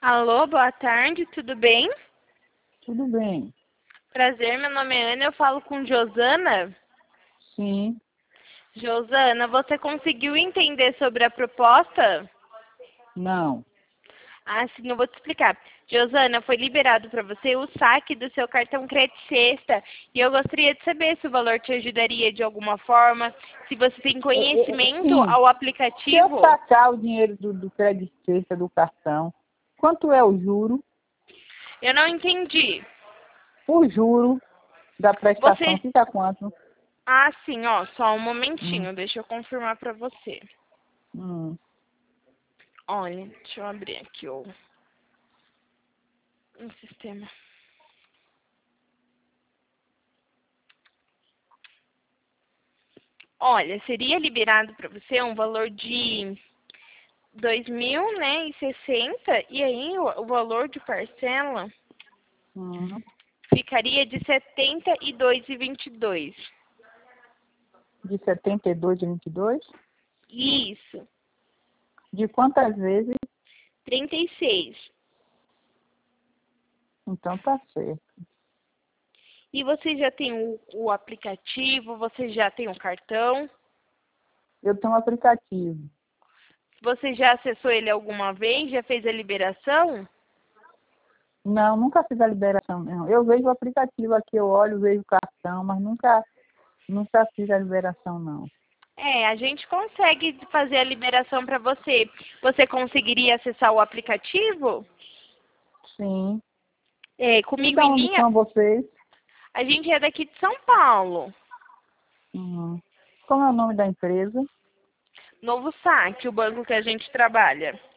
Alô, boa tarde, tudo bem? Tudo bem. Prazer, meu nome é Ana, eu falo com Josana. Sim. Josana, você conseguiu entender sobre a proposta? Não. Ah, sim, eu vou te explicar. Josana, foi liberado para você o saque do seu cartão Crédito Sexta e eu gostaria de saber se o valor te ajudaria de alguma forma, se você tem conhecimento Sim. ao Se eu aplicativo. sacar o dinheiro do crédito sexta do cartão, quanto é o juro? Eu não entendi. O juro da prestação Você... fica quanto? Ah, sim, ó, só um Hum, momentinho, deixa eu confirmar para você. hum. Olha, deixa eu abrir aqui o sistema. Olha, seria liberado para você um valor de 2.000, né, e 60, e aí o valor de parcela Hum. ficaria de 72,22. De 72,22? Isso, De quantas vezes? 36. Então tá certo. E você já tem o aplicativo, você já tem o cartão, Eu tenho um aplicativo. você já acessou ele alguma vez, já fez a liberação? Não, nunca fiz a liberação, não. Eu vejo o aplicativo aqui, eu olho, vejo o cartão, mas nunca fiz a liberação, não. É, a gente consegue fazer a liberação para você. Você conseguiria acessar o aplicativo? Sim. É, E comigo de em onde linha, são vocês? a gente é daqui de São Paulo. Uhum. Como é o nome da empresa? Novo Saque, o banco que a gente trabalha.